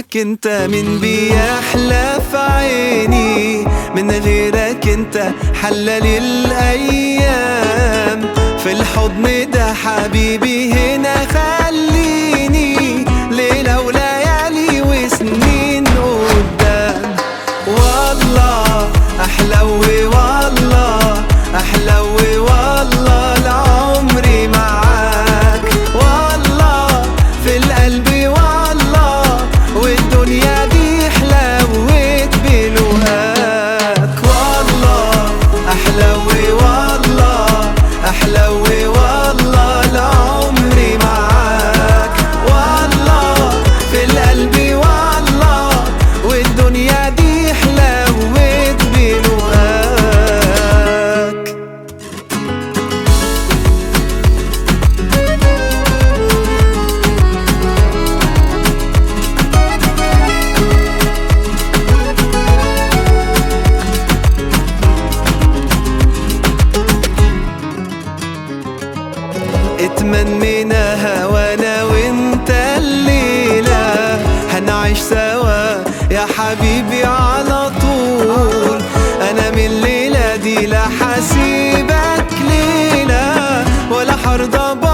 انت من بيحلى في عيني، من غيرك انت حلال الايام. في الحضن ده حبيبي هنا خليني، ليلة وليالي وسنين قدام. والله احلوي والله احلوي والله لعمري معاك، والله في القلب والله والدنيا دي حلوت بلقاك. والله احلوي والله احلوي والله لعمري معاك، والله في القلب والله والدنيا دي حلوت بلقاك. اتمنيناها وانا وانت الليلة، هنعيش سوا يا حبيبي على طول. انا من الليلة دي لا حسيبك ليلة ولا حرضى